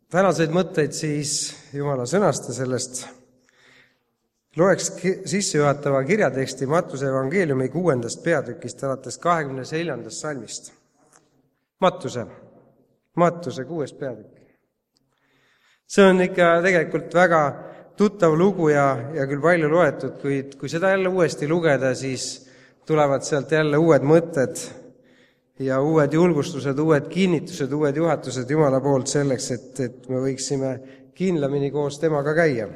Tänaseid mõtteid siis Jumala sõnast ja sellest loeks sissejuhatava kirjateksti Mattuse evangeeliumi 6. peatükist alates 24. salmist. Mattuse 6. peatükk. See on ikka tegelikult väga tuttav lugu ja küll palju loetud, kuid kui seda jälle uuesti lugeda, siis tulevad sealt jälle uued mõtted ja uued julgustused, uued kinnitused, uued juhatused Jumala poolt selleks, et me võiksime kindlamini koos temaga käia.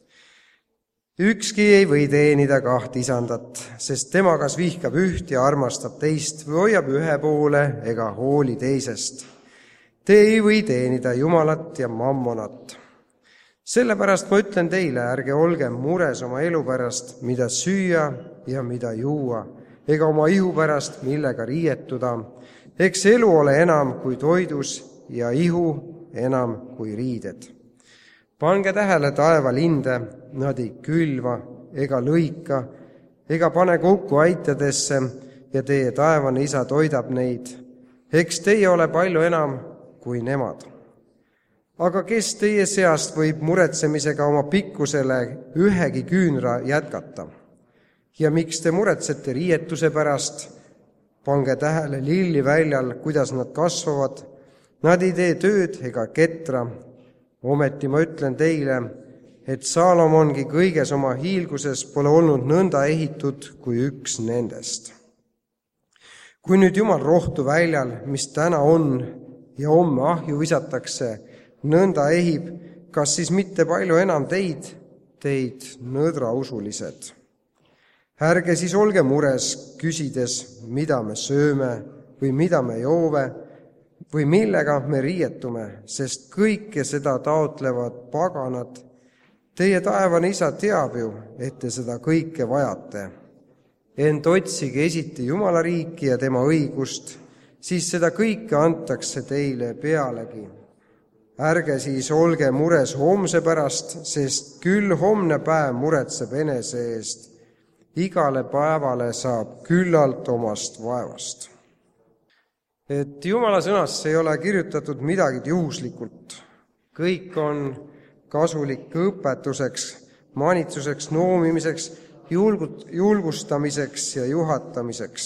Ükski ei või teenida 2 isandat, sest tema kas vihkab üht ja armastab teist või hoiab ühe poole ega hooli teisest. Te ei või teenida Jumalat ja mammonat. Sellepärast ma ütlen teile, ärge olge mures oma elu pärast, mida süüa ja mida juua, ega oma ihu pärast, millega riietuda. Eks elu ole enam kui toidus ja ihu enam kui riided. Pange tähele taevalinde, nad ei külva ega lõika, ega pane kokku aitadesse ja teie taevane isa toidab neid. Eks teie ole palju enam kui nemad. Aga kes teie seast võib muretsemisega oma pikkusele ühegi küünra jätkata? Ja miks te muretsete riietuse pärast? Pange tähele lilli väljal, kuidas nad kasvavad. Nad ei tee tööd ega ketra. Ometi ma ütlen teile, et Saalomongi kõiges oma hiilguses pole olnud nõnda ehitud kui üks nendest. Kui nüüd Jumal rohtu väljal, mis täna on ja homme ahju visatakse, nõnda ehib, kas siis mitte palju enam teid nõdrausulised? Ärge siis olge mures, küsides, mida me sööme või mida me joove või millega me riietume, sest kõike seda taotlevad paganad. Teie taevane isa teab ju, et te seda kõike vajate. Ent otsige esiti Jumala riiki ja tema õigust, siis seda kõike antakse teile pealegi. Ärge siis olge mures homse pärast, sest küll homne päev muretseb enese eest. Igale päevale saab küllalt omast vaevast. Et Jumala sõnas ei ole kirjutatud midagi juhuslikult. Kõik on kasulik õpetuseks, manitsuseks, noomimiseks, julgustamiseks ja juhatamiseks.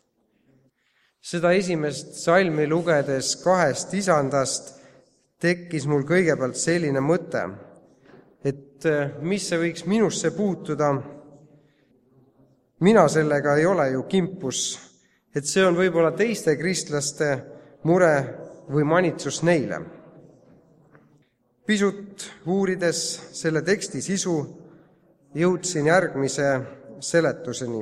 Seda esimest salmi lugedes 2 isandast tekkis mul kõigepealt selline mõte, et mis see võiks minusse puutuda. Mina sellega ei ole ju kimpus, et see on võib-olla teiste kristlaste mure või manitsus neile. Pisut uurides selle teksti sisu jõudsin järgmise seletuseni,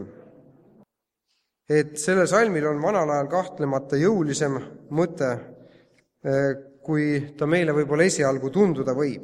et sellel salmil on vanal ajal kahtlemata jõulisem mõte, kui ta meile võib-olla esialgu tunduda võib.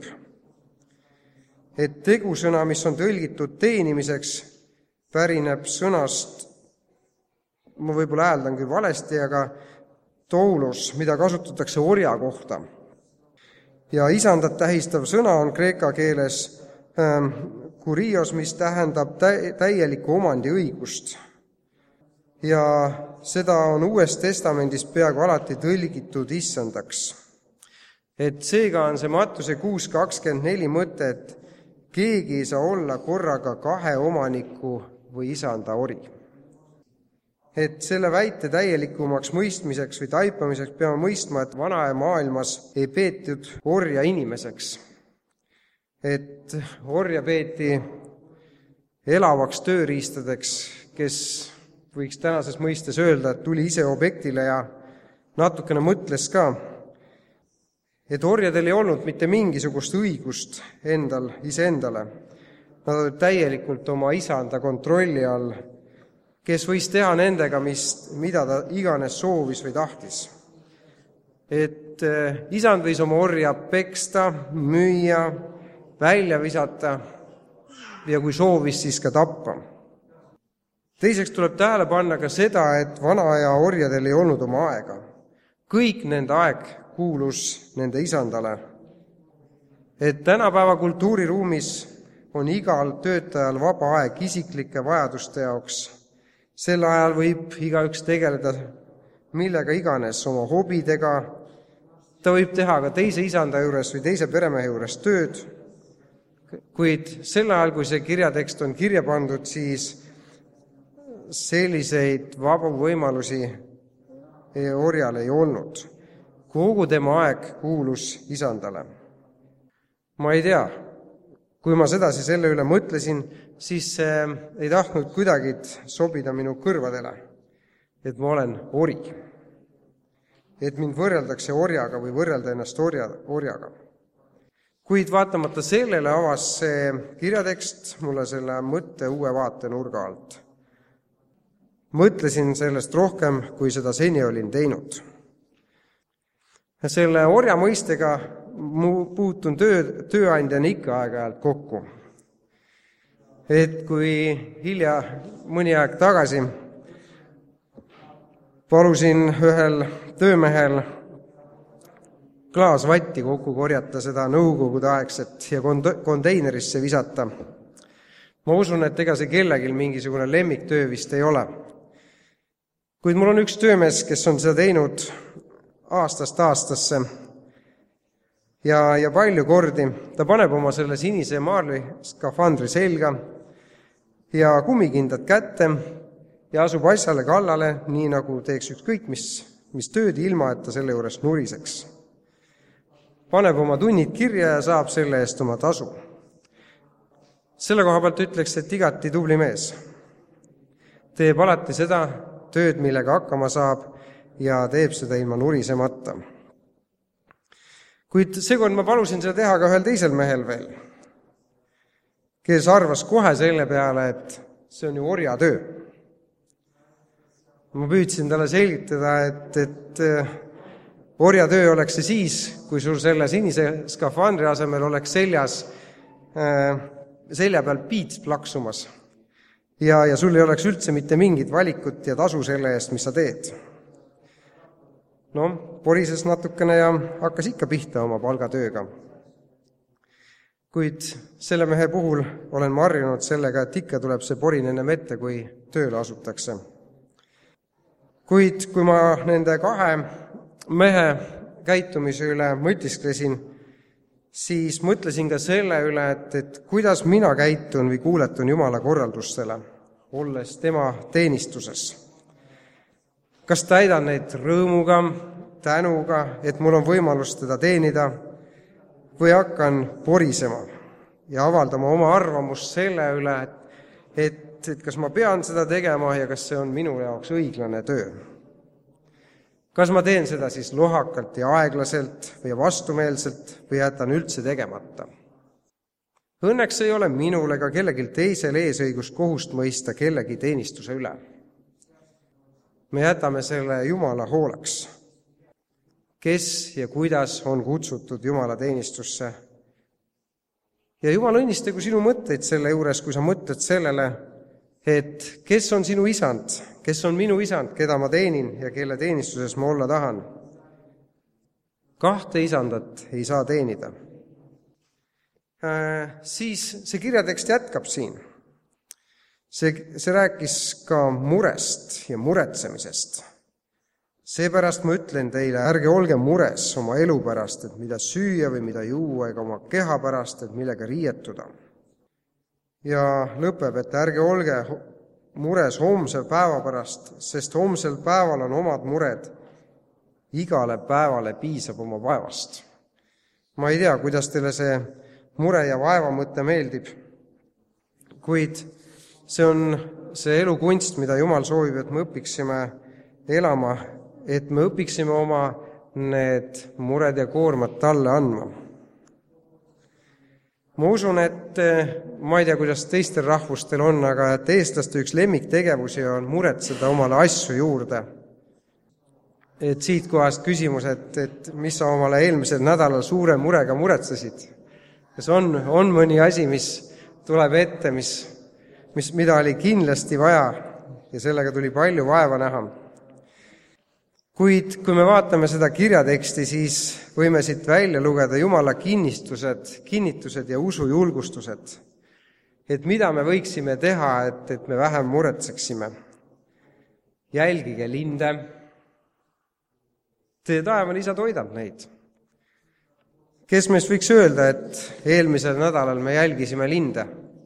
Et tegusõna, mis on tõlgitud teenimiseks, pärineb sõnast, ma võib-olla hääldan küll valesti, aga toulos, mida kasutatakse orja kohta. Ja isandat tähistav sõna on kreeka keeles kurios, mis tähendab täielikku omandiõigust. Ja seda on Uues Testamendis peaaegu alati tõlgitud issandaks. Et seega on see Mattuse 6.24 mõte, et keegi ei saa olla korraga 2 omaniku või isanda ori. Et selle väite täielikumaks mõistmiseks või taipamiseks peame mõistma, et vanaja maailmas ei peetud orja inimeseks. Et orja peeti elavaks tööriistadeks, kes võiks tänases mõistes öelda, et tuli ise objektile ja natukene mõtles ka, et orjadel ei olnud mitte mingisugust õigust iseendale. Nad olid täielikult oma isanda kontrolli all, kes võis teha nendega, mida ta iganes soovis või tahtis. Et isand võis oma orja peksta, müüa, välja visata ja kui soovis, siis ka tappa. Teiseks tuleb tähele panna ka seda, et vana aja orjadel ei olnud oma aega. Kõik nende aeg kuulus nende isandale. Et tänapäeva kultuuriruumis on igal töötajal vaba aeg isiklike vajaduste jaoks. Sel ajal võib igaüks tegeleda millega iganes, oma hobidega Ta võib teha ka teise isanda juures või teise peremehe juures tööd, kuid sel ajal, kui see kirjatekst on kirja pandud, siis selliseid vabu võimalusi orjal ei olnud. Kogu tema aeg kuulus isandale. Ma ei tea, kui ma sedasi selle üle mõtlesin, siis see ei tahtnud kuidagi sobida minu kõrvadele, et ma olen ori. Et mind võrreldakse orjaga või võrrelda ennast orjaga. Kuid vaatamata sellele avas see kirjatekst mulle selle mõtte uue vaatenurga alt. Mõtlesin sellest rohkem, kui seda seni olin teinud. Selle orja mõistega puutun tööandjana ikka aeg-ajalt kokku. Et kui hilja mõni aeg tagasi palusin ühel töömehel klaas vatti kokku korjata, seda nõukogude aegset ja konteinerisse visata. Ma usun, et ega see kellelgi mingisugune lemmiktöö vist ei ole. Kuid mul on üks töömees, kes on seda teinud aastast aastasse ja palju kordi. Ta paneb oma selle sinise maarli skafandri selga ja kummikindad kätte ja asub asjale kallale, nii nagu teeks ükskõik mis tööd, ilma et ta selle juures nuriseks. Paneb oma tunnid kirja ja saab selle eest oma tasu. Selle koha pealt ütleks, et igati tubli mees. Teeb alati seda tööd, millega hakkama saab ja teeb seda ilma nurisemata. Kuid seekord ma palusin seda teha ka ühel teisel mehel veel, kes arvas kohe selle peale, et see on ju orja töö. Ma püüdsin talle selgitada, et orja töö oleks see siis, kui sul selle sinise skafandri asemel oleks selja peal piits plaksumas ja sul ei oleks üldse mitte mingit valikut ja tasu selle eest, mis sa teed. Porises natukene ja hakkas ikka pihta oma palgatööga. Kuid selle mehe puhul olen ma harjunud sellega, et ikka tuleb see porin ennem ette, kui tööle asutakse. Kuid kui ma nende kahe mehe käitumise üle mõtisklesin, siis mõtlesin ka selle üle, et kuidas mina käitun või kuuletun Jumala korraldustele, olles tema teenistuses. Kas täidan neid rõõmuga, tänuga, et mul on võimalus teda teenida, või hakkan porisema ja avaldama oma arvamust selle üle, et kas ma pean seda tegema ja kas see on minu jaoks õiglane töö. Kas ma teen seda siis lohakalt ja aeglaselt või vastumeelselt või jätan üldse tegemata? Õnneks ei ole minul ega kellelgi teisel eesõigus kohust mõista kellegi teenistuse üle. Me jätame selle Jumala hooleks, kes ja kuidas on kutsutud Jumala teenistusse. Ja Jumal õnnistagu sinu mõtteid selle juures, kui sa mõtled sellele, et kes on sinu isand, kes on minu isand, keda ma teenin ja kelle teenistuses ma olla tahan. Kahte isandat ei saa teenida. Siis see kirjatekst jätkab siin. See rääkis ka murest ja muretsemisest. Seepärast ma ütlen teile, ärge olge mures oma elu pärast, et mida süüa või mida juua, ega oma keha pärast, et millega riietuda. Ja lõpeb, et ärge olge mures homse päeva pärast, sest homsel päeval on omad mured. Igale päevale piisab oma vaevast. Ma ei tea, kuidas teile see mure ja vaeva mõte meeldib, kuid see on see elukunst, mida Jumal soovib, et me õpiksime elama, et me õpiksime oma need mured ja koormad talle andma. Ma usun, et ma ei tea, kuidas teistel rahvustel on, aga et eestlaste üks lemmiktegevusi on muretseda omale asju juurde. Et siit kohast küsimus, et mis sa omale eelmisel nädalal suure murega muretsesid. Kas on mõni asi, mis tuleb ette, mida oli kindlasti vaja ja sellega tuli palju vaeva näha. Kuid kui me vaatame seda kirjateksti, siis võime siit välja lugeda Jumala kinnitused ja usujulgustused, et mida me võiksime teha, et me vähem muretseksime. Jälgige linde. Teie taevane isa toidab neid. Kes meist võiks öelda, et eelmisel nädalal me jälgisime linde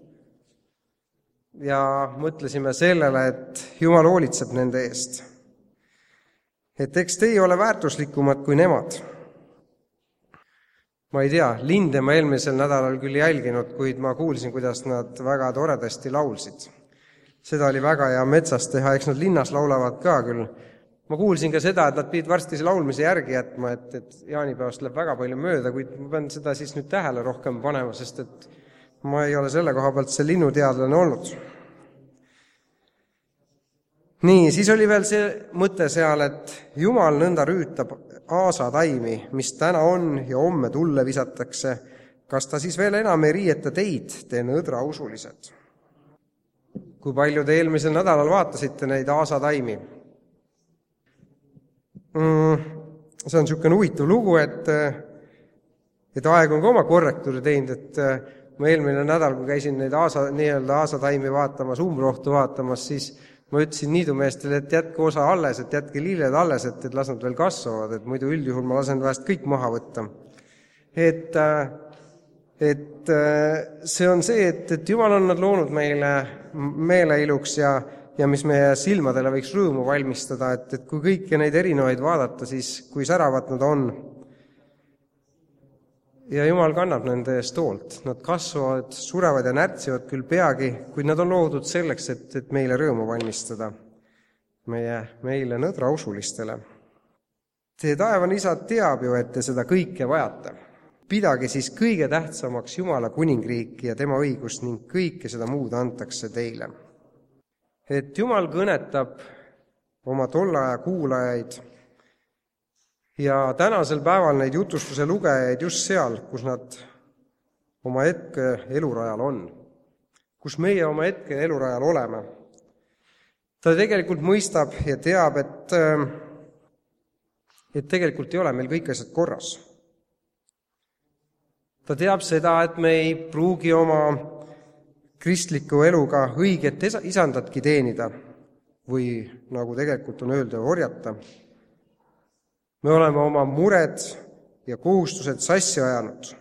ja mõtlesime sellele, et Jumal hoolitseb nende eest. Et eks teie ole väärtuslikumad kui nemad. Ma ei tea, linde ma eelmisel nädalal küll jälginud, kuid ma kuulsin, kuidas nad väga toredasti laulsid. Seda oli väga hea metsas teha, eks nad linnas laulavad ka küll. Ma kuulsin ka seda, et nad pidid varsti see laulmise järgi jätma, et jaanipäevast läheb väga palju mööda, kuid ma pean seda siis nüüd tähele rohkem panema, sest et ma ei ole selle koha pealt see linnuteadlane olnud. Nii, siis oli veel see mõte seal, et Jumal nõnda rüütab aasataimi, mis täna on ja homme tulle visatakse. Kas ta siis veel enam ei riieta teid, te nõdra usulised? Kui palju te eelmisel nädalal vaatasite neid aasataimi? See on niisugune huvitav lugu, et aeg on ka oma korrektuuri teinud, et ma eelmine nädal, kui käisin neid aasataimi vaatamas, umbrohtu vaatamas, siis ma ütlesin niidumeestele, et jätke osa alles, et jätke lilled alles, et las nad veel kasvavad, et muidu üldjuhul ma lasen vahest kõik maha võtta. Et see on see, et Jumal on nad loonud meile meeleiluks ja mis meie silmadele võiks rõõmu valmistada, et kui kõiki neid erinevaid vaadata, siis kui säravad nad on. Ja Jumal kannab nende eest hoolt. Nad kasvavad, surevad ja närtsivad küll peagi, kuid nad on loodud selleks, et meile rõõmu valmistada, meile nõdra usulistele. Teie taevane isa teab ju, et te seda kõike vajate. Pidage siis kõige tähtsamaks Jumala kuningriiki ja tema õigust ning kõike seda muud antakse teile. Et Jumal kõnetab oma tolle aja kuulajaid ja tänasel päeval neid jutustuse lugejaid just seal, kus nad oma hetke elurajal on, kus meie oma hetke elurajal oleme. Ta tegelikult mõistab ja teab, et tegelikult ei ole meil kõik asjad korras. Ta teab seda, et me ei pruugi oma kristliku eluga õiget isandatki teenida või nagu tegelikult on öelda, orjata. Me oleme oma mured ja kohustused sassi ajanud.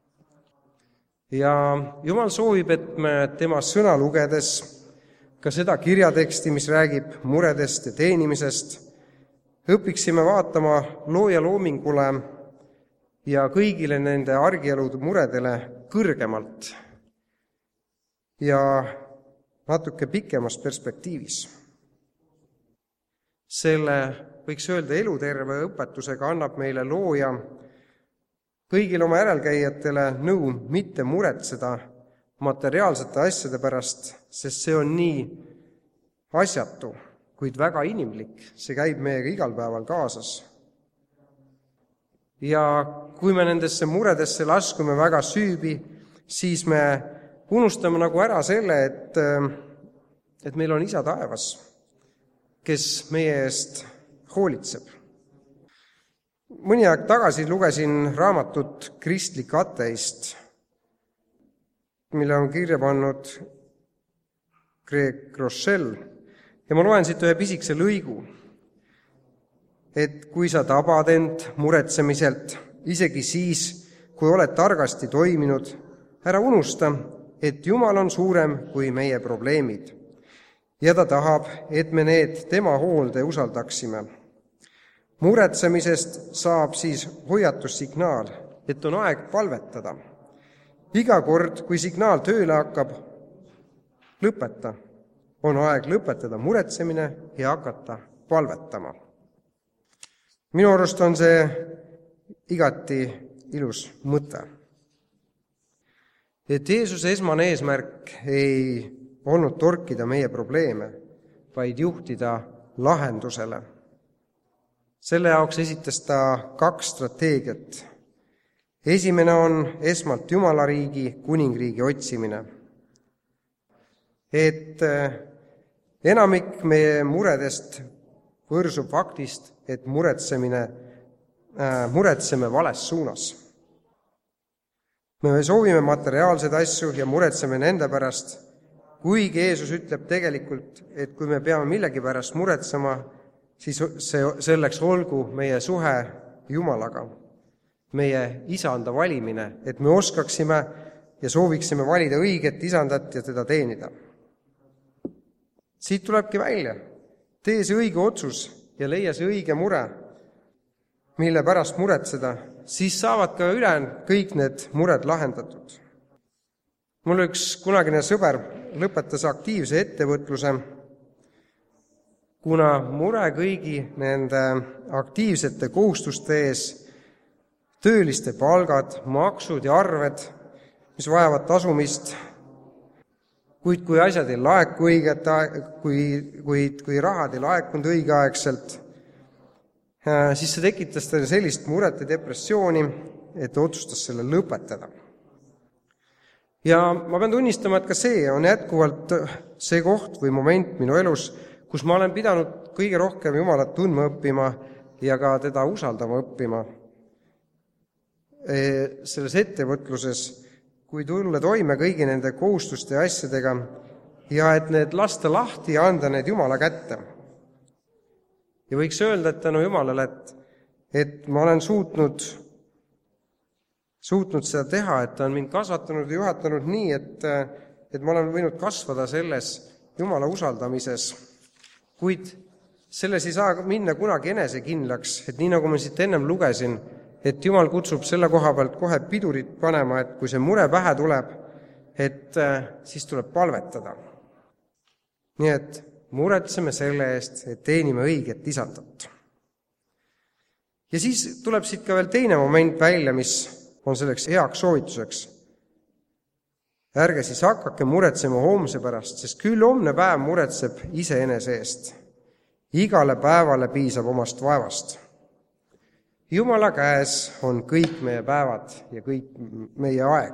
Ja Jumal soovib, et me tema sõna lugedes ka seda kirjateksti, mis räägib muredest ja teenimisest, õpiksime vaatama looja loomingule ja kõigile nende argielude muredele kõrgemalt ja natuke pikemas perspektiivis. Selle, võiks öelda, eluterve õpetusega annab meile looja kõigile oma järelkäijatele nõu mitte muretseda materiaalsete asjade pärast, sest see on nii asjatu, kuid väga inimlik. See käib meiega igal päeval kaasas. Ja kui me nendesse muredesse laskume väga süübi, siis me unustame nagu ära selle, et meil on isa taevas, kes meie eest hoolitseb. Mõni aeg tagasi lugesin raamatut Kristlik ateist, mille on kirja pannud Greg Rochelle, ja ma loen siit ühe pisikese lõigu, et kui sa tabad end muretsemiselt, isegi siis, kui oled targasti toiminud, ära unusta, et Jumal on suurem kui meie probleemid ja ta tahab, et me need tema hoolde usaldaksime. Muretsemisest saab siis hoiatussignaal, et on aeg palvetada. Iga kord, kui signaal tööle hakkab, lõpeta. On aeg lõpetada muretsemine ja hakata palvetama. Minu arust on see igati ilus mõte. Et Jeesuse esmane eesmärk ei olnud torkida meie probleeme, vaid juhtida lahendusele. Selle jaoks esitas ta 2 strateegiat. Esimene on esmalt Jumala riigi, kuningriigi otsimine. Et enamik meie muredest võrsub faktist, et muretseme vales suunas. Me soovime materiaalseid asju ja muretseme nende pärast, kuigi Jeesus ütleb tegelikult, et kui me peame millegi pärast muretsema, siis selleks olgu meie suhe Jumalaga. meie isanda valimine, et me oskaksime ja sooviksime valida õiget isandat ja teda teenida. Siit tulebki välja. Tee see õige otsus ja leia see õige mure, mille pärast muretseda, siis saavad ka kõik need mured lahendatud. Mul üks kunagine sõber lõpetas aktiivse ettevõtluse, kuna mure kõigi nende aktiivsete kohustuste ees, tööliste palgad, maksud ja arved, mis vajavad tasumist, kuid kui asjad ei laeku kui rahad ei laekunud õigeaegselt, siis see tekitas talle sellist muret ja depressiooni, et ta otsustas selle lõpetada. Ja ma pean tunnistama, et ka see on jätkuvalt see koht või moment minu elus, kus ma olen pidanud kõige rohkem Jumalat tundma õppima ja ka teda usaldama õppima. Selles ettevõtluses, kui tulla toime kõigi nende kohustuste ja asjadega ja et need lasta lahti ja anda need Jumala kätte. Ja võiks öelda, et tänu Jumalale, et ma olen suutnud seda teha, et ta on mind kasvatanud ja juhatanud nii, et ma olen võinud kasvada selles Jumala usaldamises. Kuid selles ei saa minna kunagi enesekindlaks, et nii nagu ma siit ennem lugesin, et Jumal kutsub selle koha pealt kohe pidurit panema, et kui see mure pähe tuleb, et siis tuleb palvetada. Nii et muretseme selle eest, et teenime õiget isandat. Ja siis tuleb siit ka veel teine moment välja, mis on selleks heaks soovituseks. Ärge siis hakake muretsema homse pärast, sest küll homne päev muretseb iseenese eest. Igale päevale piisab omast vaevast. Jumala käes on kõik meie päevad ja kõik meie aeg.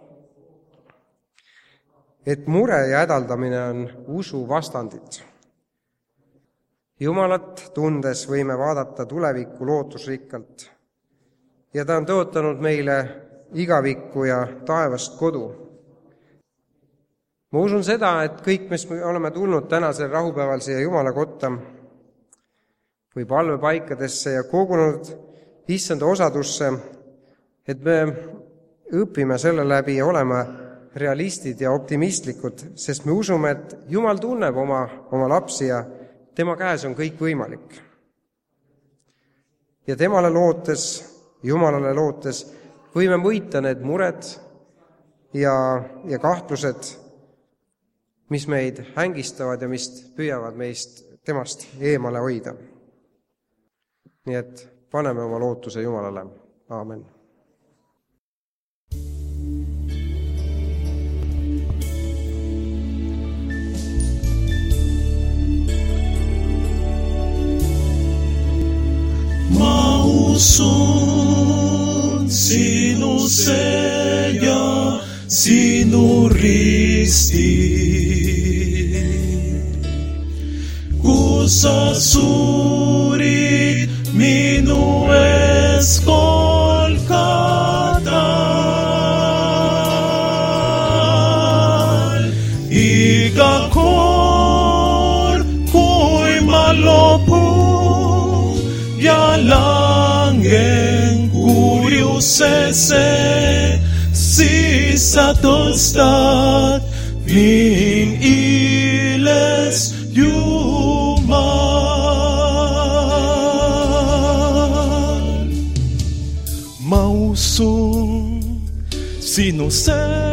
Et mure ja hädaldamine on usu vastandid. Jumalat tundes võime vaadata tulevikku lootusrikkalt ja ta on tõotanud meile igavikku ja taevast kodu. Ma usun seda, et kõik, mis me oleme tulnud tänasel rahupäeval siia Jumala kotta või palvepaikadesse ja kogunud issanda osadusse, et me õpime selle läbi ja oleme realistid ja optimistlikud, sest me usume, et Jumal tunneb oma lapsi ja tema käes on kõik võimalik. Ja temale lootes, Jumalale lootes, võime võita need mured ja kahtlused, mis meid hängistavad ja mis püüavad meist temast eemale hoida. Nii et paneme oma lootuse Jumalale. Aamen. Ma usun sinusse ja sinu risti, kus sa suurid minu ees Golgatal. Iga kord, kui ma lopun ja langen kurjusesse, siis sa tõstad mind üles, Jumal. Ma usun sinusse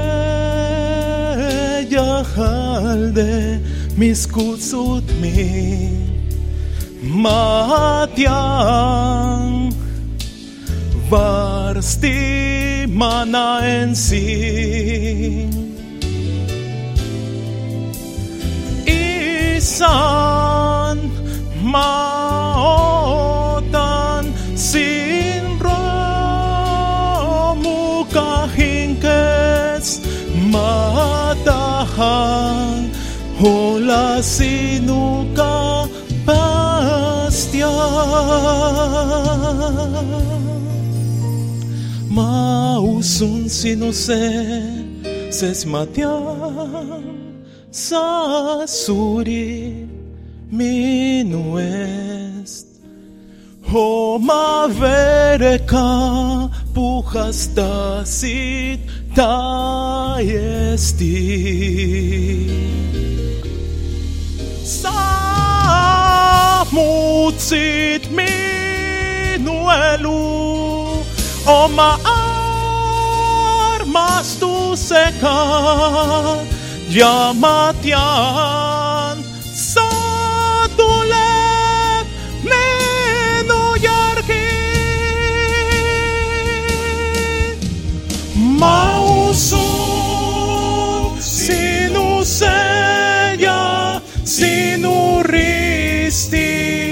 ja halde, mis kutsud mind. Ma tean, varsti ma näen sind. Isan, ma ootan sind rõõmuga hinges. Ma tahan olla sinuga päästja. Ma usun sinusse, sest ma tean, sa surid minu eest. Oma verega puhastasid täiesti. Sa muutsid minu elu oma armastusega ja ma tean, sa tuleb minu järgi. Ma usun sinusse ja sinu risti,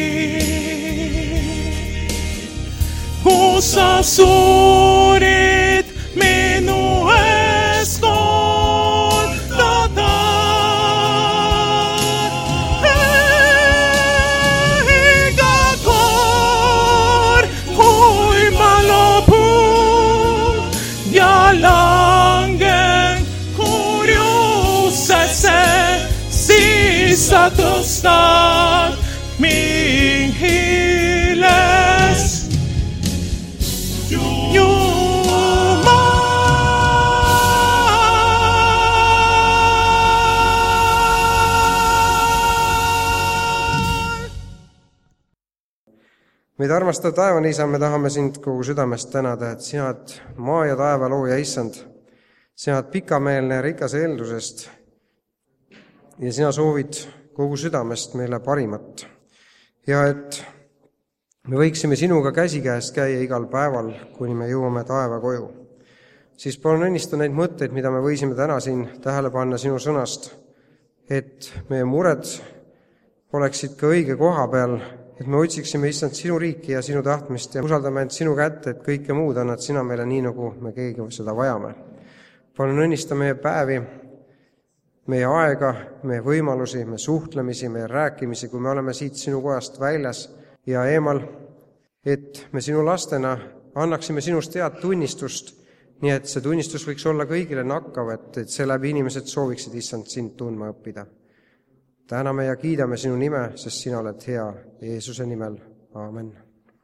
kus sa suurid minu ees Golgata. Iga kord, kui ma lobun ja langen kurjusesse, siis sa tõstad mind hiles. Meid armastav taevane Isa, me tahame sind kogu südamest tänada, et sina oled maa ja taeva looja Issand. Sina oled pikameelne ja rikas eeldusest ja sina soovid kogu südamest meile parimat. Ja et me võiksime sinuga käsikäest käia igal päeval, kuni me jõuame taeva koju. Siis palun õnnista neid mõtteid, mida me võisime täna siin tähele panna sinu sõnast, et meie mured oleksid ka õige koha peal, et me otsiksime Issand sinu riiki ja sinu tahtmist ja usaldame end sinu kätte, et kõike muud annad sina meile nii, nagu me keegi seda vajame. Palun õnnista meie päevi, meie aega, meie võimalusi, meie suhtlemisi, meie rääkimisi, kui me oleme siit sinu kojast väljas ja eemal, et me sinu lastena annaksime sinust head tunnistust, nii et see tunnistus võiks olla kõigile nakkav, et seeläbi inimesed sooviksid Issand sind tundma õppida. Täname ja kiidame sinu nime, sest sina oled hea. Jeesuse nimel. Aamen.